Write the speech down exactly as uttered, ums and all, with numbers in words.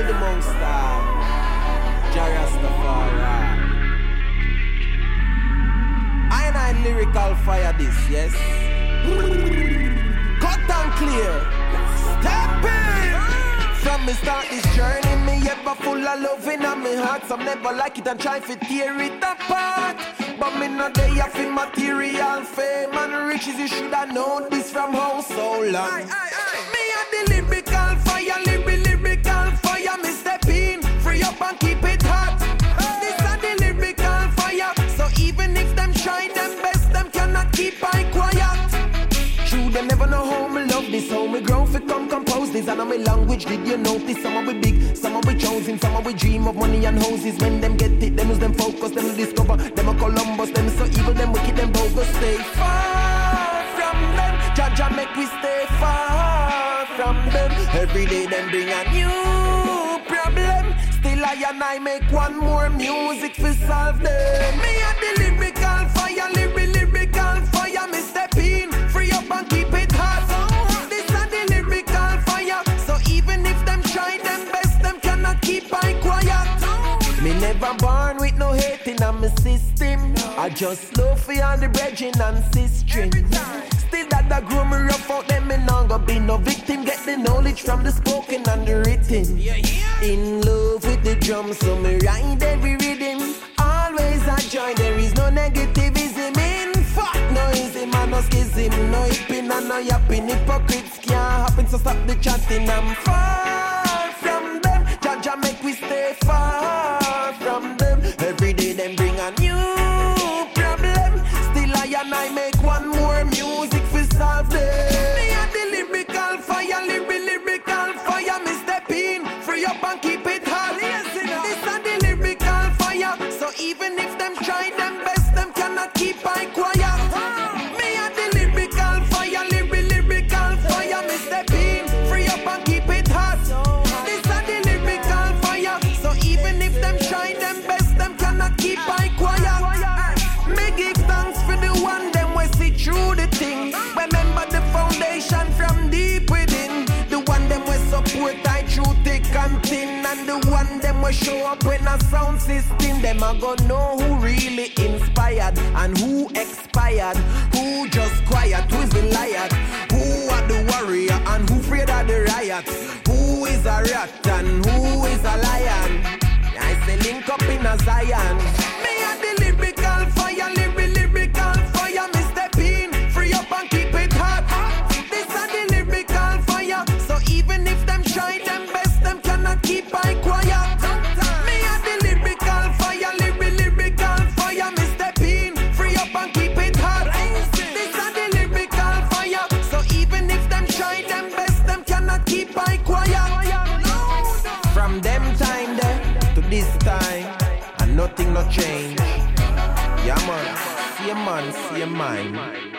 the Most High, Jah Rastafari. I and I lyrical fire this, yes. Cut and clear. Step in. From me start this journey, me ever full of love in my heart. Some never like it and try to tear it apart. But me not there for material fame and riches. You should have known this from how so long. Aye, aye, aye. Me a the lyrical fire, lyrical, lyrical fire. Me step in, free up and keep it hot. This a the lyrical fire. So even if them try them best, them cannot keep I quiet. True, they never know how me love this, how me grow fi come compose this. And on my language, did you notice? Some of we big, some of we chosen, some of we dream of money and houses. When them get it, them lose them focus, them discover. Them a Columbus, them so evil, them wicked, them bogus. Stay far from them. Jah Jah make we stay far from them. Every day them bring a new problem. Still I and I make one more music to solve them. Me a the lyrical fire, lyrical, lyrical fire. Me step in, free up and keep it hot. This a the lyrical fire. So even if them try them best, them cannot keep I quiet. Me never born with no hate in my system. I just love for all the brethren and sisters. Still that that grow me rough out them, me not gonna be no victim. Get the knowledge from the spoken and the written. In love with the drum, so me ride every rhythm. Always a joy, there is no negativism in. Fuck noisy, man, no schism. No hipping and no yapping. Hypocrites can't happen, so stop the chatting. I'm far from them. Jah Jah make we stay far from them. Every day them bring a new problem. Still I and I make one more music for solve them. Me a the lyrical fire, lyrical, lyrical fire. Me step in, free up and keep it hot. This a the lyrical fire. So even if them try them best, them cannot keep I quiet. Me a the lyrical fire, lyrical, lyrical fire. Me step in, free up and keep it hot. This a the lyrical fire. So even if them try them best, them cannot keep I quiet. Me give thanks for the one them we see through the thing. Remember the foundation from deep within. The one them we support I through thick and thin. And the one them we show up when a sound system. Them a go know who really inspired and who expired. Who just quiet, who is the liar. Who are the warrior and who afraid of the riot. Who is a rat and who is a lion. I say link up in a Zion. Me a the lyrical fire, lyrical, lyrical fire. Me step in, free up and keep it hot. This a the lyrical fire. So even if them try them best, them cannot keep I quiet. Me a the lyrical fire, lyrical, lyrical fire. Me step in, free up and keep it hot. This a the lyrical fire. So even if them try them best, them cannot keep I quiet. From them time there to this time, and nothing no change. Yeah man, see a man, see a mind.